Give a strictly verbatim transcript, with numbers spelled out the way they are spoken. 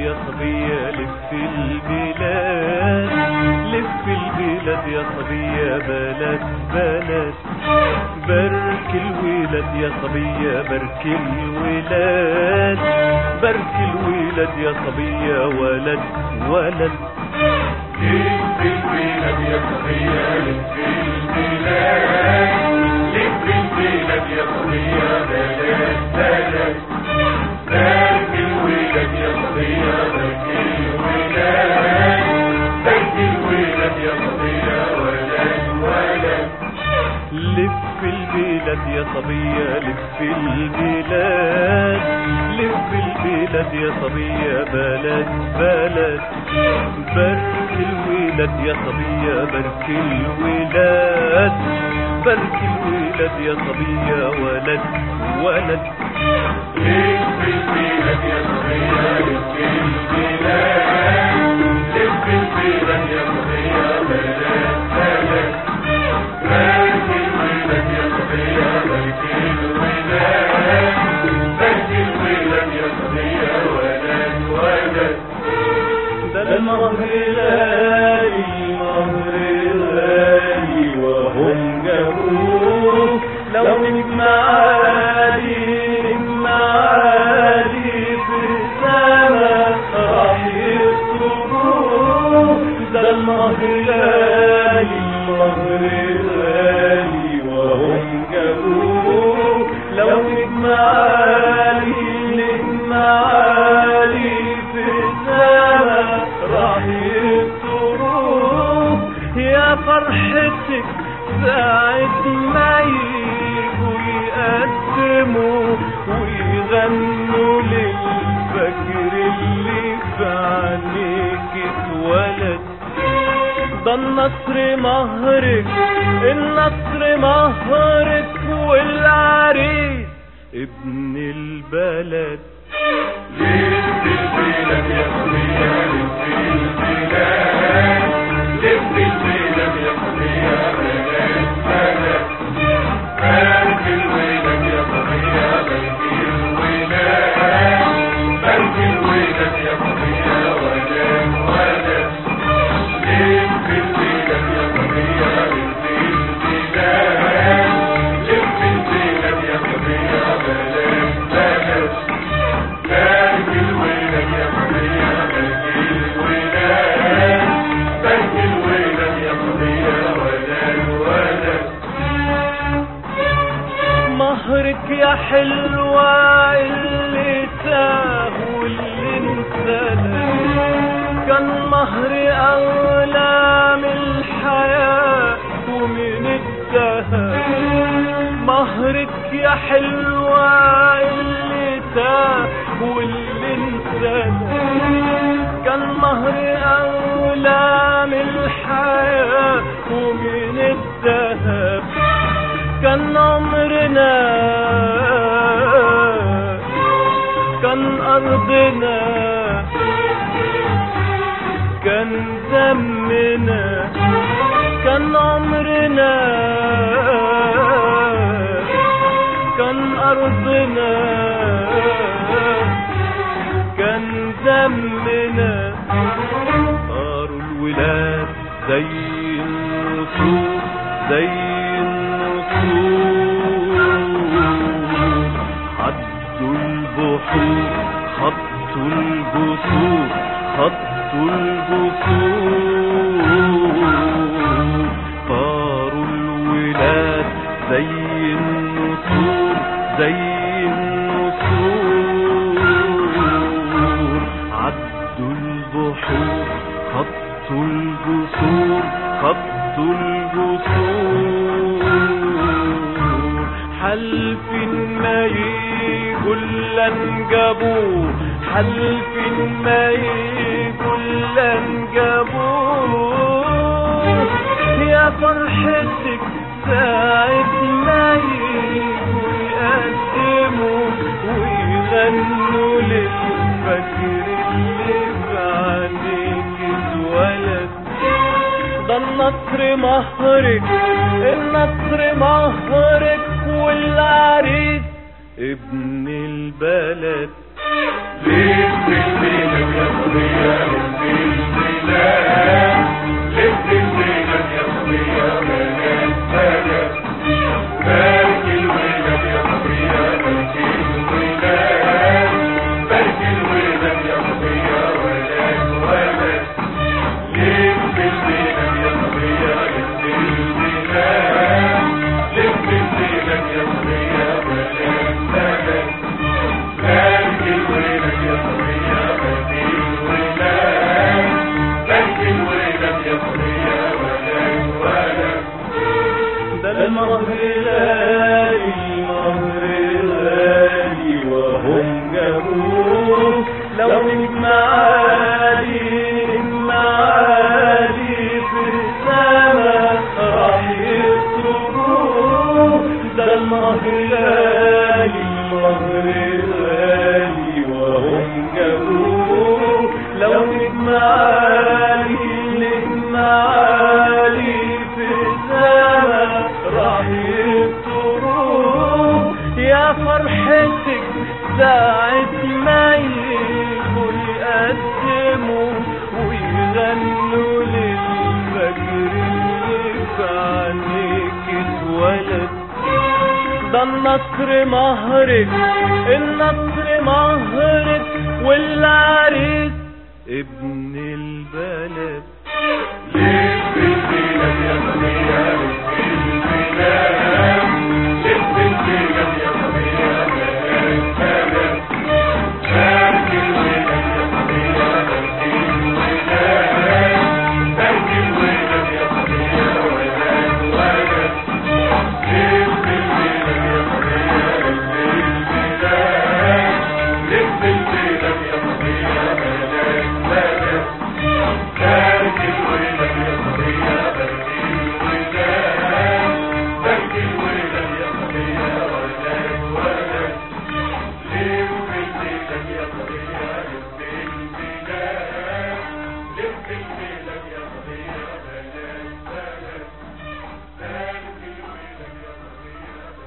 يا صبية لف البلاد، لف البلاد يا صبية بلد بلد، برك الولاد يا صبية برك الولاد، برك الولاد يا صبية ولد ولد. لف البلاد يا صبية لف البلاد، لف البلاد يا صبية بلد بلد، برك الولاد يا صبية برك الولاد، برك الولاد يا صبية ولد ولد. لف البلاد يا صبية لف البلاد، لف البلاد يا صبية بلد بلد، برك الولاد يا صبية برك الولاد، برك الولاد يا صبية ولد ولد. لف البلاد يا صبية لف البلاد، لف البلاد يا صبية بلد بلد، برك الولاد يا صبية برك الولاد، برك الولاد يا صبية ولد ولد. ده المهر غالي المهر غالي وهم جابوه، لو نجم عالي نجم عالي في السما راح يكتبوه. ده المهر غالي المهر غالي وهم جابوه، لو نجم عالي نجم عالي في السما راح يكتبوه. يا فرحتك ساعة ما يجوا يقدموا ويغنوا للفجر اللي في عينيك اتولد. ده النصر مهرك النصر مهرك والعريس ابن البلد. لف البلاد يا صبية لف البلاد، لف البلاد يا صبية بلد بلد، برك الولاد يا صبية برك الولاد، برك الولاد يا صبية ولد ولد. لف البلاد يا صبية لف البلاد، لف البلاد يا صبية بلد بلد، برك الولاد يا صبية برك الولاد، برك الولاد يا صبية ولد ولد. مهرك يا حلوة اللي تاه واللي انسلى، كان مهر أغلى من الحياة ومن الدهب. مهرك يا حلوة اللي تاه واللي انسلى، كان مهر أغلى من الحياة ومن الدهب. كان عمرنا كان أرضنا كان دمنا، كان عمرنا كان أرضنا كان دمنا. صاروا الولاد زي النسور زي عدوا البحور خطوا الجسور خطوا الجسور. طاروا الولاد زي النسور زي النسور، عدوا البحور خطوا الجسور خطوا الجسور. حلف ما يقول لن جابوه، حلف ما يقول لن جابوه. يا فرحتك ساعة ما يجوا يقدموا ويغنوا للفجر اللي في عينيك اتولد. ده النصر مهرك النصر مهرك والعريس ابن البلد. لف البلاد يا نجم عالي نجم عالي في السما راح يخطبوه، ده المهر غالي المهر غالي وهم جابوه. لو نجم عالي نجم عالي في السما راح يخطبوه، يا فرحتك ساعة ما يجوا يقدموا ويغنوا للفجر اللي في عينيك اتولد. ده النصر مهرك النصر مهرك والعريس